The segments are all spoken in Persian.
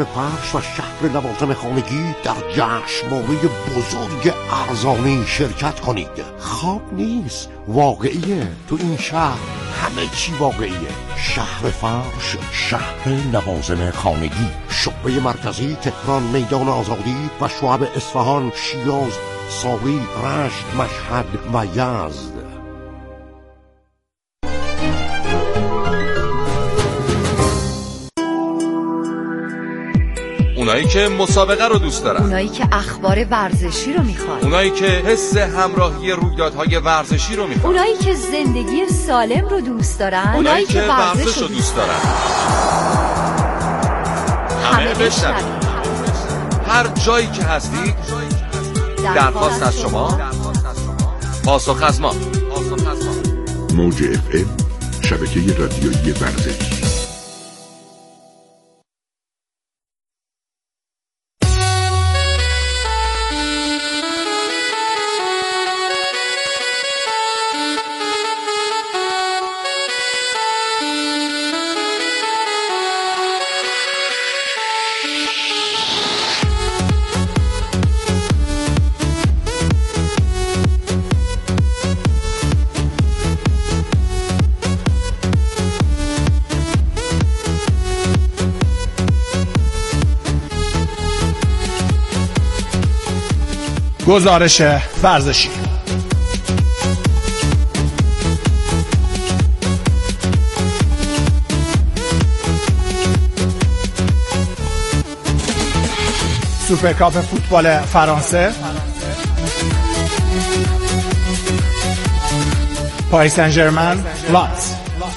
فارس و شهر لوازم خانگی در جشنواره بزرگ ارزانی شرکت کنید. خواب نیست، واقعیه. تو این شهر همه چی واقعیه. شهر فارس، شهر لوازم خانگی، شعبه مرکزی تهران، میدان آزادی و شعب اصفهان، شیراز، ساری، رشت، مشهد و یزد. اونایی که مسابقه رو دوست دارن، اونایی که اخبار ورزشی رو میخوان، اونایی که حس همراهی رویدادهای ورزشی رو میخوان، اونایی که زندگی سالم رو دوست دارن، اونایی که ورزش رو دوست دارن. همه بشنوید. هر جایی که هستید، درخواست از شما، پاسخ از ما. موج FM، شبکه رادیویی ورزش. گزارش ورزشی. سوپرکاپ فوتبال فرانسه، پاریس سن ژرمن لانس.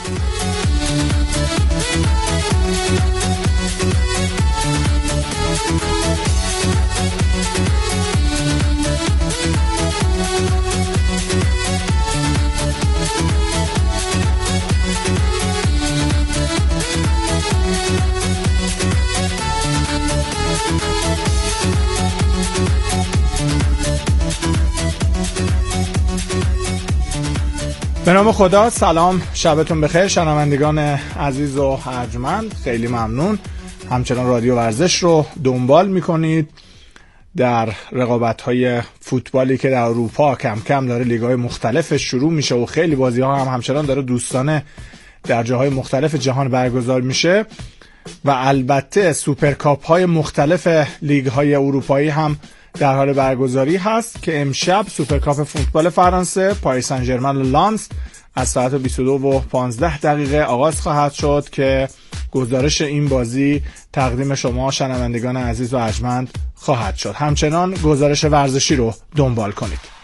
به نام خدا. سلام، شبتون بخیر شنوندگان عزیز و ارجمند. خیلی ممنون همچنان رادیو ورزش رو دنبال میکنید در رقابت‌های فوتبالی که در اروپا کم کم داره لیگ‌های مختلف شروع میشه و خیلی بازی‌ها هم همچنان داره دوستانه در جاهای مختلف جهان برگزار میشه و البته سوپرکاپ‌های مختلف لیگ‌های اروپایی هم در حال برگزاری هست که امشب سوپرکاپ فوتبال فرانسه پاریس سن ژرمن لانس از ساعت 22:15 آغاز خواهد شد که گزارش این بازی تقدیم شما شنوندگان عزیز و ارجمند خواهد شد. همچنان گزارش ورزشی رو دنبال کنید.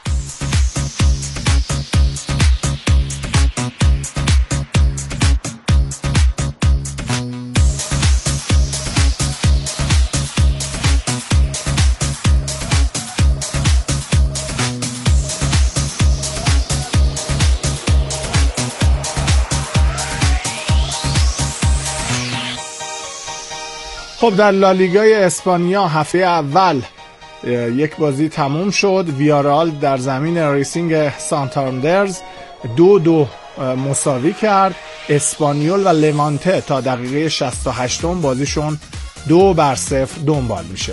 خب در لالیگای اسپانیا هفته اول یک بازی تموم شد. ویارال در زمین ریسینگ سانتاندرز 2-2 مساوی کرد. اسپانیول و لوانته تا دقیقه 68 بازیشون 2-0 دنبال میشه.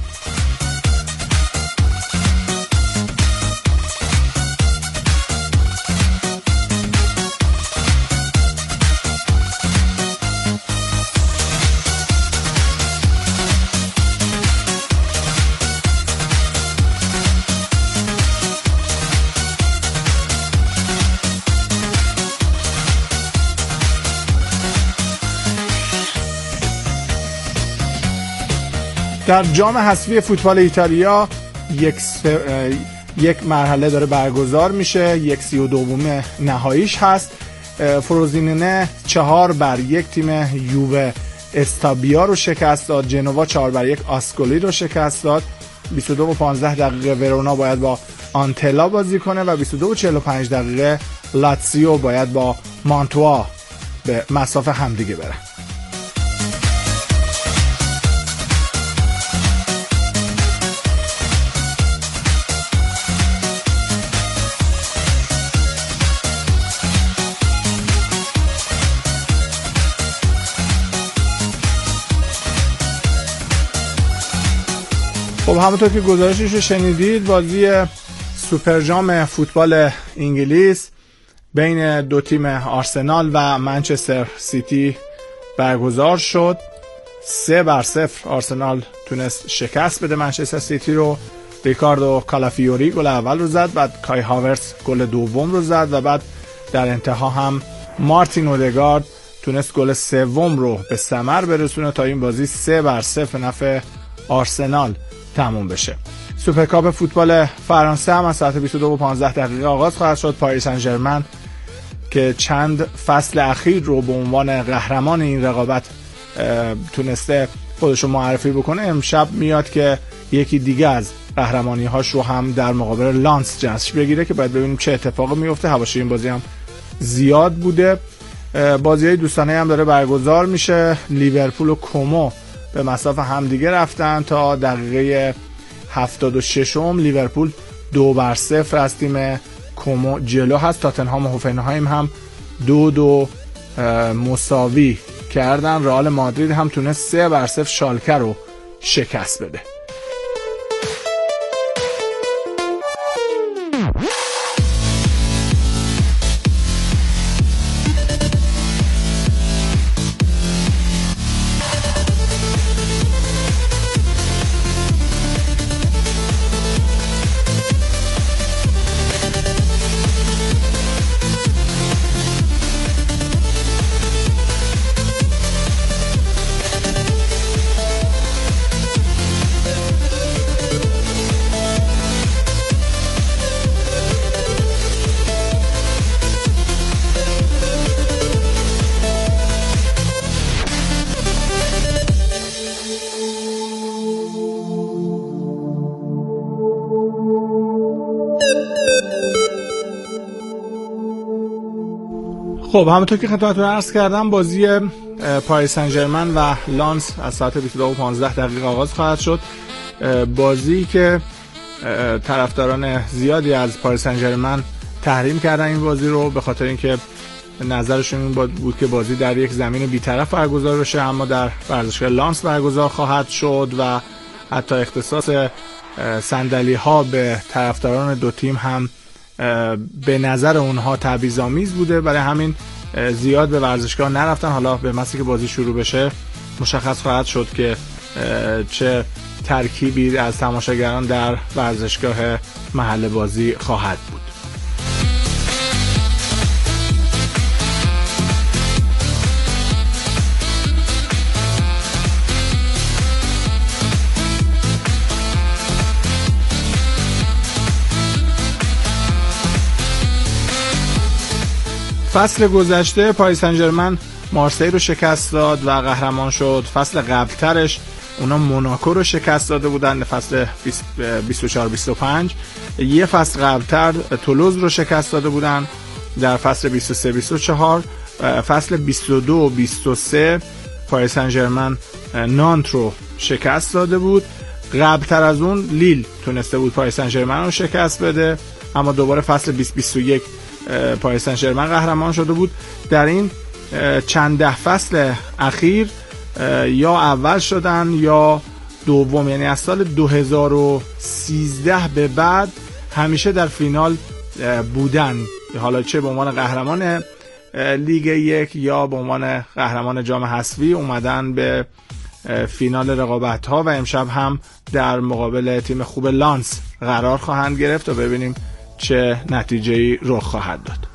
در جام حذفی فوتبال ایتالیا یک مرحله داره برگزار میشه. 1/32 نهاییش هست. فروزیننه 4-1 تیم یووه استابیا رو شکست داد. جنوا 4-1 آسکولی رو شکست داد. 22:15 ورونا باید با آنتلا بازی کنه و 22:45 لاتزیو باید با مانتوا به مسافه همدیگه بره. خب همونطور که گزارشش رو شنیدید، بازی سوپرجام فوتبال انگلیس بین دو تیم آرسنال و منچستر سیتی برگزار شد. 3-0 آرسنال تونست شکست بده منچستر سیتی رو. ریکاردو کالافیوری گل اول رو زد، بعد کای هاورتس گل دوم رو زد و بعد در انتها هم مارتین اودگارد تونست گل سوم رو به ثمر برسونه تا این بازی 3-0 به نفع آرسنال تموم بشه. سوپرکاپ فوتبال فرانسه هم از ساعت 22:15 آغاز خواهد شد. پاریس سن ژرمن که چند فصل اخیر رو به عنوان قهرمان این رقابت تونسته خودش رو معرفی بکنه، امشب میاد که یکی دیگه از قهرمانی هاش رو هم در مقابل لانس جشن بگیره که باید ببینیم چه اتفاقی میفته. حواشی این بازی هم زیاد بوده. بازی های دوستانه هم داره برگزار میشه. لیورپول و کومو به مصاف همدیگه رفتن تا دقیقه 76 لیورپول 2-0 از تیم کومو جلو هست. تاتنهام و هوفنهایم هم 2-2 مساوی کردن. رئال مادرید هم تونست 3-0 شالکه رو شکست بده. خب همونطور که خدمتتون عرض کردم، بازی پاریس سن ژرمن و لانس از ساعت 22:15 آغاز خواهد شد. بازی که طرفداران زیادی از پاریس سن ژرمن تحریم کردن این بازی رو، به خاطر اینکه نظرشون این بود که بازی در یک زمین بی‌طرف برگزار بشه، اما در ورزشگاه لانس برگزار خواهد شد و حتی اختصاص صندلی‌ها به طرفداران دو تیم هم به نظر اونها تبعیض‌آمیز بوده، برای همین زیاد به ورزشگاه نرفتن. حالا به محضی که بازی شروع بشه مشخص خواهد شد که چه ترکیبی از تماشاگران در ورزشگاه محل بازی خواهد بود. فصل گذشته پاریس سن ژرمن مارسی رو شکست داد و قهرمان شد. فصل قبلترش اونا موناکو رو شکست داده بودن، فصل 24-25. یه فصل قبلتر تولوز رو شکست داده بودن در فصل 23-24. فصل 22-23 پاریس سن ژرمن نانت رو شکست داده بود. قبلتر از اون لیل تونسته بود پاریس سن ژرمن رو شکست بده، اما دوباره فصل 2021 پاریس سن ژرمن قهرمان شده بود. در این چند ده فصل اخیر یا اول شدن یا دوم، یعنی از سال 2013 به بعد همیشه در فینال بودن، حالا چه به عنوان قهرمان لیگ یک یا به عنوان قهرمان جام حذفی اومدن به فینال رقابت ها و امشب هم در مقابل تیم خوب لانس قرار خواهند گرفت و ببینیم چه نتیجه‌ای رخ خواهد داد.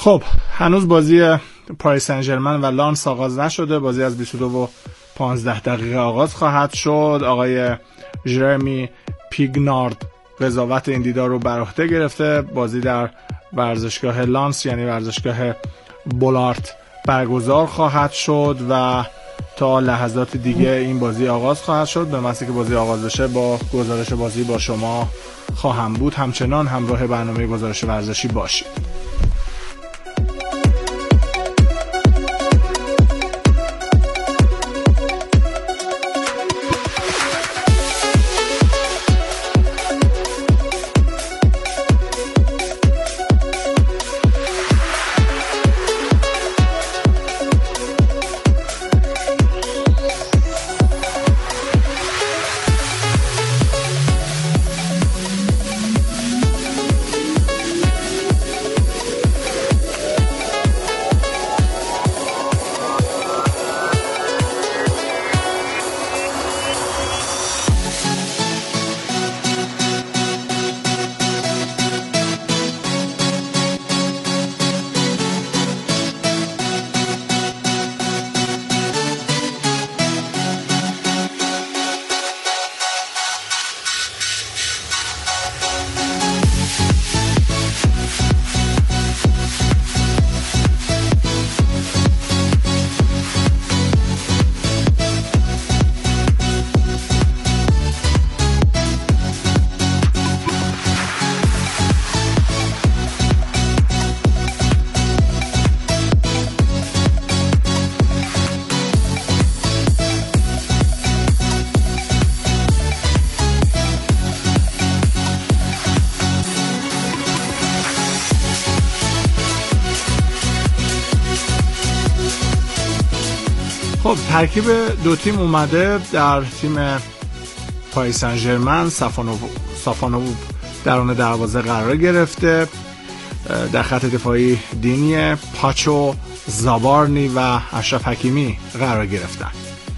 خب هنوز بازی پاریس سن ژرمن و لانس آغاز نشده. بازی از 22:15 آغاز خواهد شد. آقای ژرمی پیگنارد قضاوت این دیدار رو بر عهده گرفته. بازی در ورزشگاه لانس یعنی ورزشگاه بولارت برگزار خواهد شد و تا لحظات دیگه این بازی آغاز خواهد شد. به محض که بازی آغاز بشه با گزارش بازی با شما خواهم بود. همچنان همراه برنامه گزارش ورزشی باشید. خب ترکیب دو تیم اومده. در تیم پاریس سن ژرمن سافانوف درون دروازه قرار گرفته. در خط دفاعی دینی، پاچو، زابارنی و اشرف حکیمی قرار گرفتن.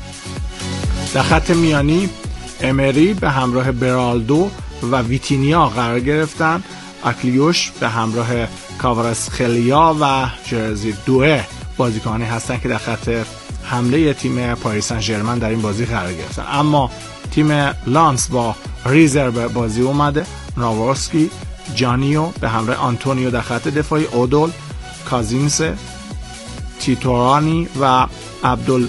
در خط میانی امری به همراه برالدو و ویتینیا قرار گرفتن. اکلیوش به همراه کاوراسخلیا و جرزی دوه بازیکنانی هستند که در خط حمله تیم پاریس سن ژرمن در این بازی قرار گرفتن. اما تیم لانس با ریزرو بازی اومده. ناورسکی، جانیو به همراه آنتونیو در خط دفاعی، اودول، کازینس، تیتورانی و عبدال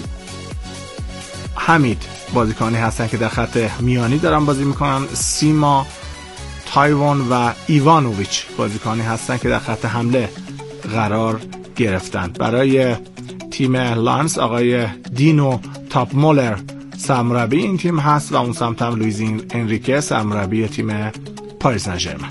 حمید بازیکنانی هستن که در خط میانی دارن بازی میکنن. سیما، تایوان و ایوانوویچ بازیکنانی هستن که در خط حمله قرار گرفتند. برای تیم لانس آقای دینو تاپ مولر سرمربی این تیم هست و اون سمت هم لوئیز انریکه سرمربی تیم پاریس سن ژرمن.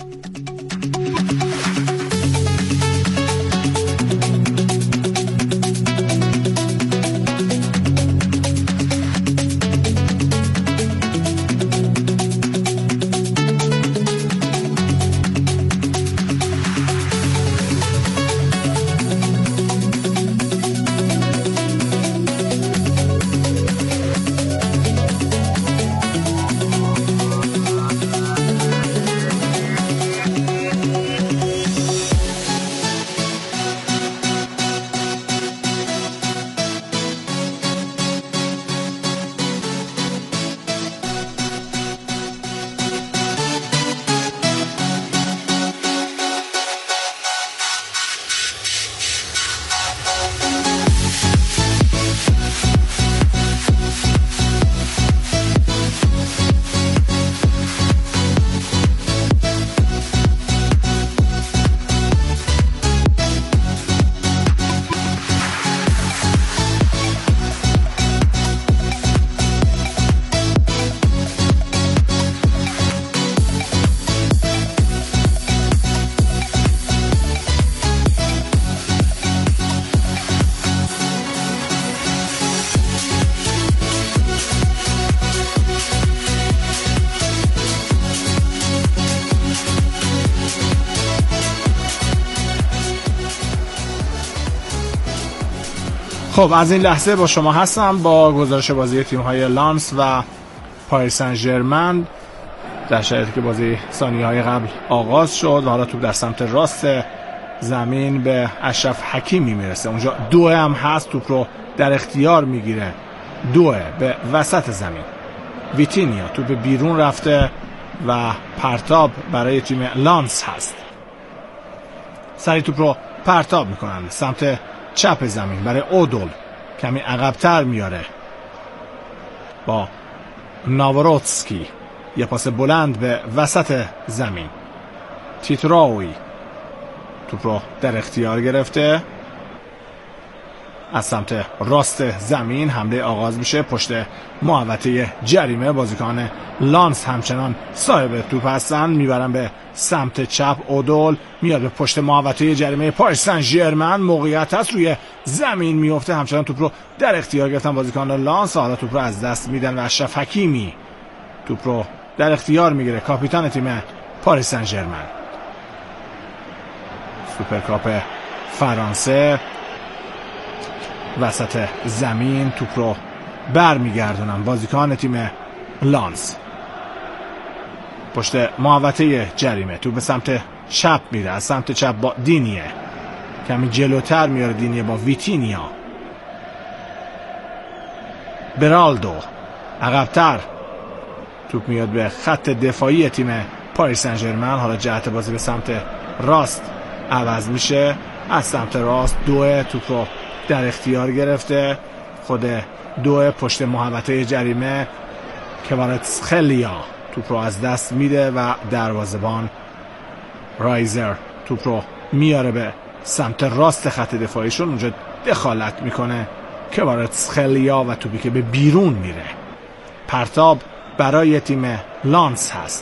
خب از این لحظه با شما هستم با گزارش بازی تیم‌های لانس و پاریس سن ژرمن در شرایطی که بازی ثانیه‌های قبل آغاز شد و حالا توپ در سمت راست زمین به اشرف حکیمی میرسه، اونجا دوه هم هست، توپ رو در اختیار میگیره، دوه به وسط زمین. ویتینیا توپ بیرون رفته و پرتاب برای تیم لانس هست. سری توپ رو پرتاب میکنن سمت چپ زمین برای اودول، کمی عقبتر میاره با ناوروتسکی، یه پاس بلند به وسط زمین. تیتراوی توپ رو در اختیار گرفته، از سمت راست زمین حمله آغاز میشه پشت محوطه جریمه. بازیکن لانس همچنان صاحب توپ هستن، میبرن به سمت چپ. اودول میاد به پشت محوطه جریمه پاریس سن ژرمن، موقعیت هست، روی زمین میفته، همچنان توپ رو در اختیار گرفتن بازیکن لانس. حالا توپ رو از دست میدن و اشرف حکیمی توپ رو در اختیار میگیره، کاپیتان تیم پاریس سن ژرمن. سوپرکاپ فرانسه وسط زمین، توپ رو برمیگردونن بازیکن تیم لانس پشت محوطه جریمه. توپ به سمت چپ میره، از سمت چپ با دینیه، کمی جلوتر میاره دینیه با ویتینیا. برالدو عقبتر، توپ میاد به خط دفاعی تیم پاریس سن ژرمن. حالا جهت بازی به سمت راست عوض میشه، از سمت راست دوه توپ رو در اختیار گرفته، خود دوه پشت محوطه جریمه. کواراتسخلیا توپ رو از دست میده و دروازه‌بان رایزر توپ رو میاره به سمت راست خط دفاعیشون، اونجا دخالت میکنه کواراتسخلیا و توپی که به بیرون میره. پرتاب برای تیم لانس هست.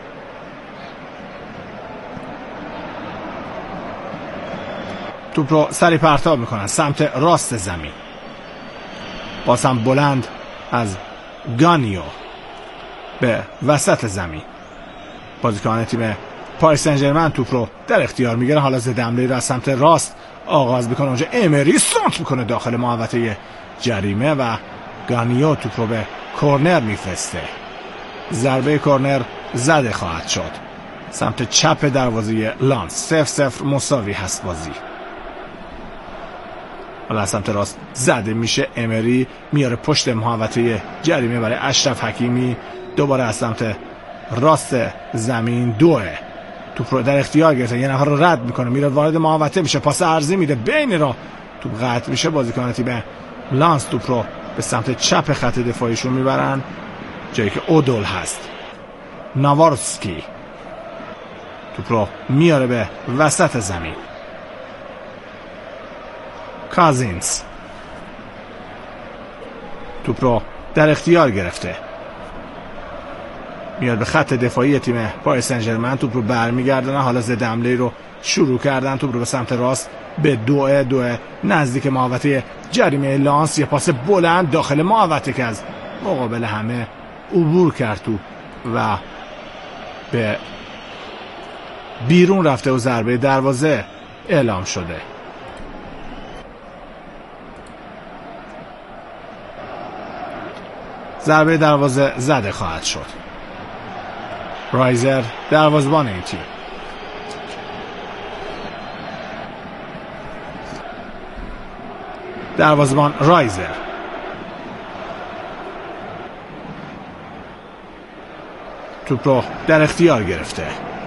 توپ رو سری پرتاب میکنن سمت راست زمین، بازم بلند از گانیو به وسط زمین. بازیکن تیم پاریس سن ژرمن توپ رو در اختیار میگیره، حالا ضد حمله رو از سمت راست آغاز میکنه، اونجا امری سانت میکنه داخل محوطه جریمه و گانیو توپ رو به کورنر میفرسته. ضربه کورنر زده خواهد شد سمت چپ دروازه لانس. 0-0 مساوی هست بازی. حالا از سمت راست زده میشه، امری میاره پشت محوطه جریمه برای اشرف حکیمی، دوباره از سمت راست زمین دوه توپ رو در اختیار گرفته، یه نفر رو رد میکنه، میره وارد محوطه میشه، پاس عرضی میده بین را، توپ قطع میشه. بازیکن تیم لانس توپ رو به سمت چپ خط دفاعیشون میبرن، جایی که اودول هست. ناوارسکی توپ رو میاره به وسط زمین. کازینز توپ رو در اختیار گرفته، میاد به خط دفاعی تیم پاریس سن ژرمن، توپ رو برمیگردونن. حالا ضد حمله رو شروع کردن، توپ رو به سمت راست به دوه نزدیک محوطه جریمه لانس، یه پاس بلند داخل محوطه که از مقابل همه عبور کرد توپ و به بیرون رفته و ضربه دروازه اعلام شده. ضربه دروازه زده خواهد شد. رایزر دروازه‌بان این تیم. دروازه‌بان رایزر توپ رو در اختیار گرفته،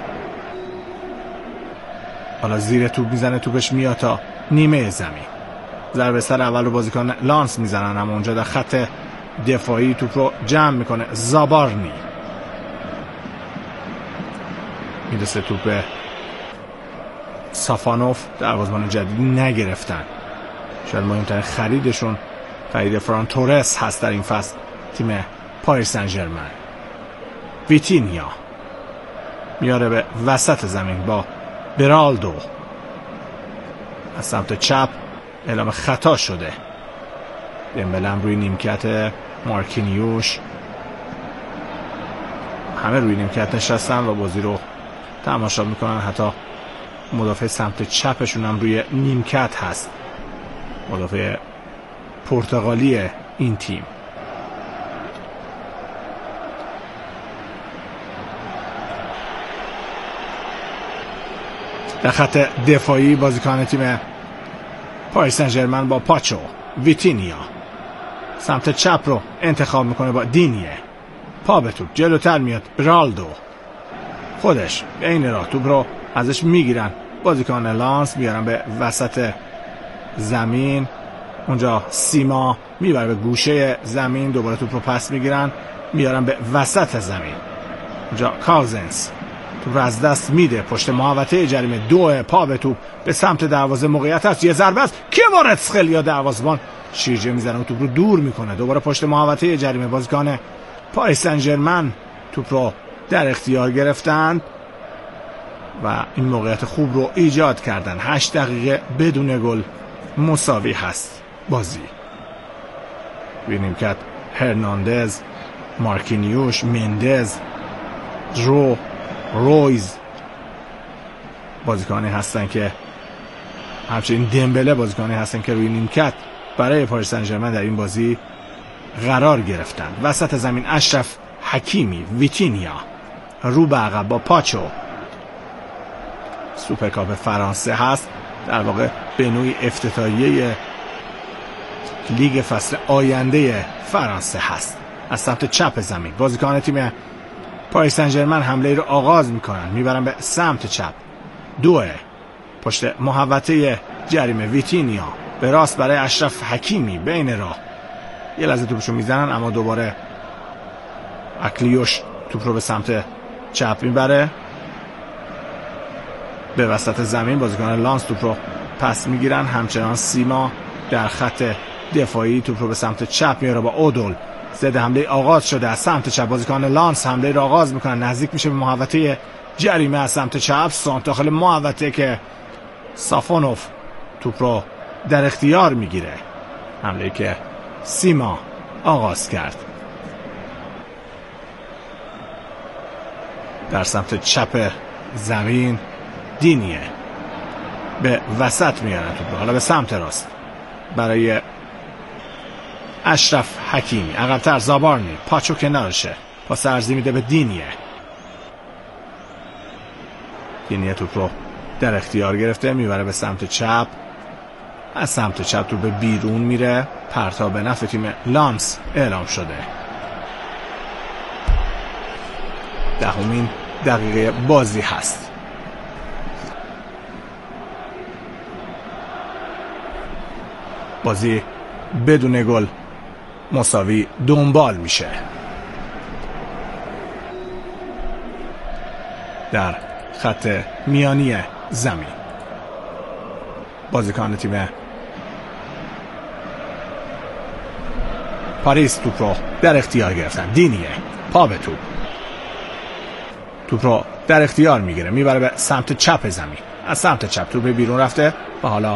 حالا زیر توپ میزنه، توپش میاد تا نیمه زمین. ضربه سر اول رو بازیکن لانس میزنن، اما اونجا در خط دفاعی توپ رو جمع میکنه زابارنی، میرسه توپ به سافانوف. دروازه‌بان جدید نگرفتن، شاید مهمترین خریدشون خرید فران تورس هست در این فصل تیم پاریس سن ژرمن. ویتینیا میاره به وسط زمین با برالدو، از سمت چپ اعلام خطا شده. دمبلم روی نیمکت، مارکینیوش، همه روی نیمکت نشستن و بازی رو تماشا میکنن، حتی مدافع سمت چپشون هم روی نیمکت هست، مدافع پرتغالی این تیم. در خط دفاعی بازیکن تیم پاریس سن ژرمن با پاچو، ویتینیا سمت چپ رو انتخاب میکنه با دینیه، پا به توپ جلوتر میاد برالدو، خودش این راه توپ رو ازش میگیرن بازیکن لانس، میارن به وسط زمین، اونجا سیما میبره به گوشه زمین، دوباره توپ رو پس میگیرن میارن به وسط زمین، اونجا کاوزنس توپ رو از دست میده پشت محوطه جریمه، 2 پا به توپ به سمت دروازه، موقعیت هست، یه ضربه است، کواردسخلیا دروازه‌بان شیرجه میزنه و توپ رو دور میکنه، دوباره پشت محوطه جریمه، بازیکن پاریس سن ژرمن توپ رو در اختیار گرفتند و این موقعیت خوب رو ایجاد کردن. 8 دقیقه بدون گل مساوی هست بازی. ببینیم که هرناندز، مارکینیوش، مندز، رویز بازیکنانی هستن که همچنین دمبله بازیکنانی هستن که روی نیمکت برای پاریس سن ژرمن در این بازی قرار گرفتن. وسط زمین اشرف حکیمی، ویتینیا رو به عقب با پاچو. سوپرکاپ فرانسه هست، در واقع به نوعی افتتاحیه لیگ فصل آینده فرانسه هست. از سمت چپ زمین بازیکن تیم پاریس سن ژرمن حمله رو آغاز میکنن، میبرن به سمت چپ، 2 پشت محوطه جریمه، ویتینیا به راست برای اشرف حکیمی بین راه، یه لحظه توپشو میزنن اما دوباره اکلیوش توپ رو به سمت چپ میبره به وسط زمین، بازیکن لانس توپ رو پس میگیرن، همچنان سیما در خط دفاعی توپ رو به سمت چپ میاره با اودول، ضد حمله آغاز شده از سمت چپ، بازیکن لانس حمله رو آغاز میکنن، نزدیک میشه به محوطه جریمه از سمت چپ، سانت داخل محوطه که سافونوف توپ رو در اختیار میگیره، حمله که سیما آغاز کرد. در سمت چپ زمین دینیه به وسط میارن توپ رو، حالا به سمت راست برای اشرف حکیمی، عقب‌تر زابارنی، پاچو کنارشه، پاس عرضی میده به دینیه توپ رو در اختیار گرفته، میبره به سمت چپ، از سمت چپ توپ به بیرون میره، پرتاب به نفع تیم لانس اعلام شده. 10مین دقیقه بازی هست. بازی بدون گل مساوی دنبال میشه. در خط میانی زمین بازیکن تیم پاریس توپ رو در اختیار گرفتن، دینیه پا به توپ رو در اختیار میگیره، میبره به سمت چپ زمین، از سمت چپ توپ بیرون رفته و حالا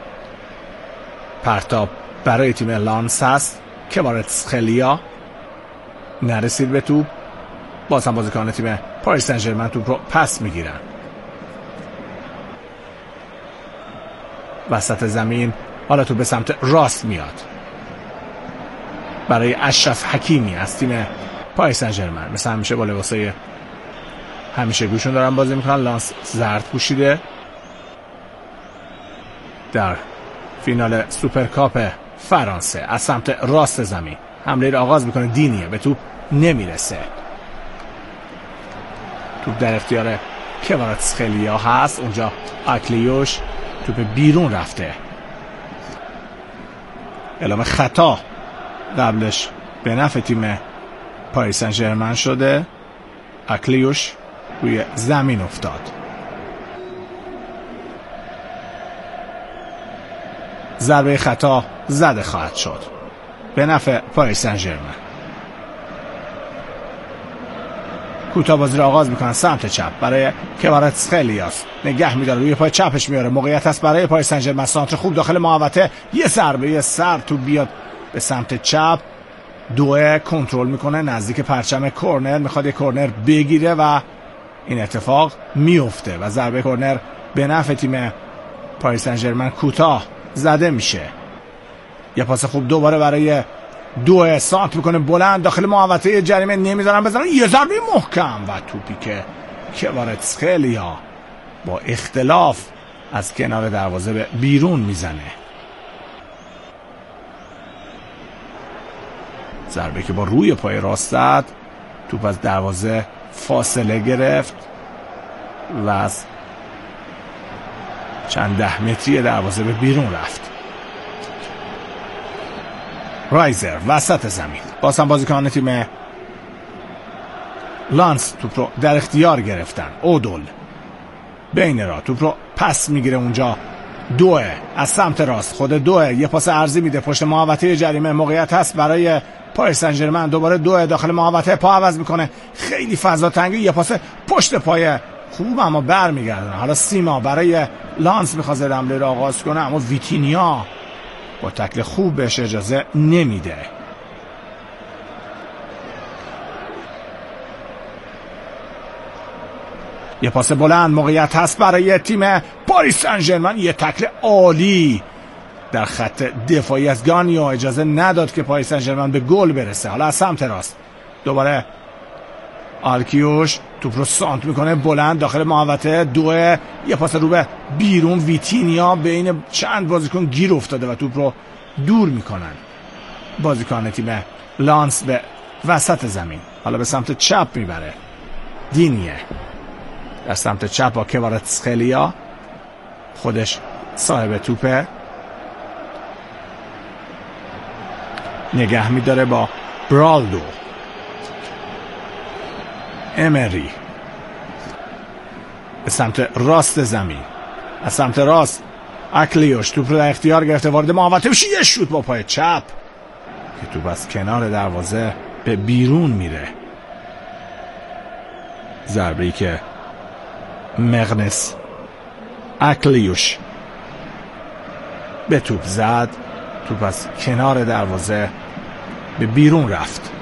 پرتاب برای تیم لانس هست، کواردسخلیا نرسید به توپ، باز هم بازیکن تیم پاریس سن ژرمن توپ رو پس میگیرن. وسط زمین حالا توپ به سمت راست میاد برای اشرف حکیمی از تیم پاریس سن ژرمن، مثل همیشه با لباسای همیشه گوشون دارن بازی میکنن. لانس زرد پوشیده. در فینال سوپرکاپ فرانسه از سمت راست زمین حمله رو آغاز میکنه، دینیه به توپ نمیرسه، توپ در اختیار کواردسخلیا هست، اونجا اکلیوش توپ بیرون رفته، اعلام خطا قبلش به نفع تیم پاریس سن ژرمن شده، اکلیوش روی زمین افتاد. ضربه خطا زده خواهد شد به نفع پاریس سن ژرمن. کوتاه بازی رو آغاز میکنن سمت چپ برای کواردسخلیاس، نگه میداره، روی پای چپش میاره، موقعیت هست برای پاریس سن ژرمن، سانتر خوب داخل محوطه، یه ضربه یه سر تو بیاد به سمت چپ، 2 کنترل میکنه نزدیک پرچم کورنر، میخواد یه کورنر بگیره و این اتفاق میفته و ضربه کورنر به نفع تیم پاریس سن ژرمن کوتاه زده میشه. یه پاس خوب دوباره برای 2 سانت میکنه بلند داخل محوطه جریمه، نمیذارن بزنن، یه ضربه محکم و توپی که کواردسخلیا با اختلاف از کنار دروازه به بیرون میزنه. ضربه که با روی پای راست زد، توپ از دروازه فاصله گرفت و از چند ده متری دروازه به بیرون رفت. رایزر وسط زمین، باز هم بازیکنان تیم لانس توپ رو در اختیار گرفتن. اودول بین را توپ رو پس میگیره، اونجا دوه از سمت راست، خود دوه یه پاس عرضی میده پشت محوطه جریمه، موقعیت هست برای پاریس سن ژرمن. دوباره دوه داخل محوطه، پا عوض میکنه، خیلی فضا تنگی، یه پاس پشت پای خوب اما برمیگردونه. حالا سیما برای لانس میخواد حمله رو آغاز کنه، اما ویتینیا با تکل خوب بهش اجازه نمیده. یه پاس بلند، موقعیت هست برای تیم پاریس سن ژرمن، یه تکل عالی در خط دفاعی از گانیو، اجازه نداد که پاریس سن ژرمن به گل برسه. حالا از سمت راست دوباره آلکیوش توپ رو سانت میکنه بلند داخل محوطه، دوه یه پاس رو به بیرون، ویتینیا بین چند بازیکن گیر افتاده و توپ رو دور میکنن بازیکن تیم لانس به وسط زمین. حالا به سمت چپ میبره دینیه، در سمت چپ با کواراتسخلیا، خودش صاحب توپه، نگه میداره با برالدو. امری به سمت راست زمین، از سمت راست اکلیوش توپ رو در اختیار گرفته، وارد محوطه بشه، یه شوت با پای چپ که توپ از کنار دروازه به بیرون میره. ضربه‌ای که مغنس اکلیوش به توپ زد، توپ از کنار دروازه به بیرون رفت.